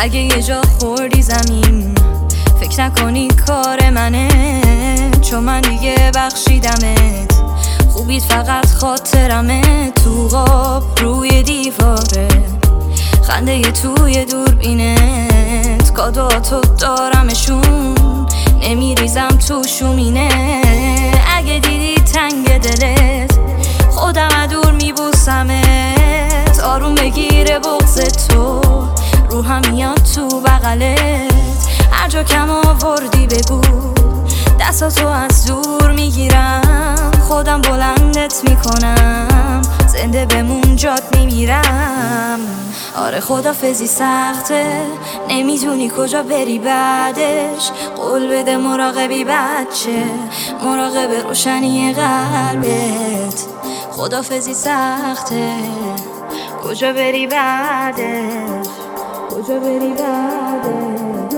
اگه یه جا خوردی زمین فکر نکنی کار منه، چون من دیگه بخشیدمت. خوبیت فقط خاطرمه، تو قاب روی دیواره، خنده توی دوربینت، کادواتو دارمشون، نمیریزم تو شومینه. اگه دیدی تنگ دلت خودم دور میبوسمت، آروم بگیره بغض تو، روحم میاد تو بغلت. هر جا کم آوردی بگو، دستاتو از دور میگیرم، خودم بلندت میکنم، زنده بمون جات میمیرم. آره خدافزی سخته، نمیدونی کجا بری بعدش، قول بده مراقبی بچه، مراقب روشنی قلبت. خدافزی سخته، کجا بری بعدش، کجا بری بعدش.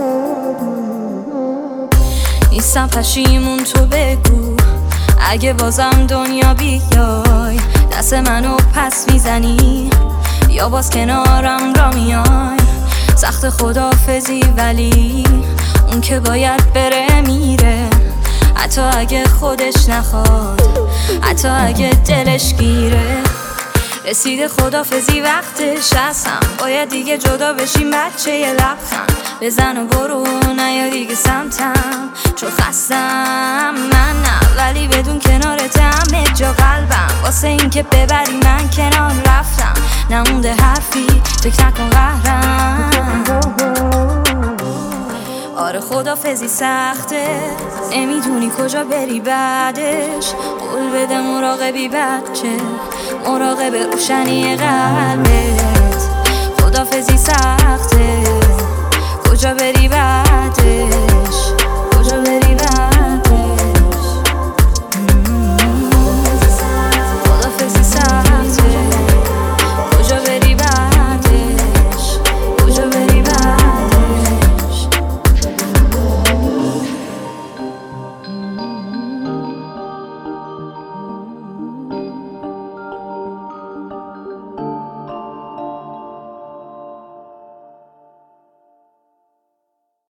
نیستم پشیمون، تو بگو اگه بازم دنیا بیای، دست منو پس میزنی یا باز کنارم را میای. سخت خدافزی ولی اون که باید بره میره، حتی اگه خودش نخواد، حتی اگه دلش گیره. رسیده خدافزی وقتش هستم، باید دیگه جدا بشیم بچه. یه لبخند بزن و برو، نیا دیگه سمتم چون خستم. من نه ولی بدون کنارت همه جا قلبم، واسه این که ببری من کنار رفتم، نمونده حرفی فکر نکن قهرم. آره خدافزی سخته، نمیدونی کجا بری بعدش، قول بده مراقبی بچه، مراقب روشنی قلبت. خدافزی سخته، کجا بری بعدش.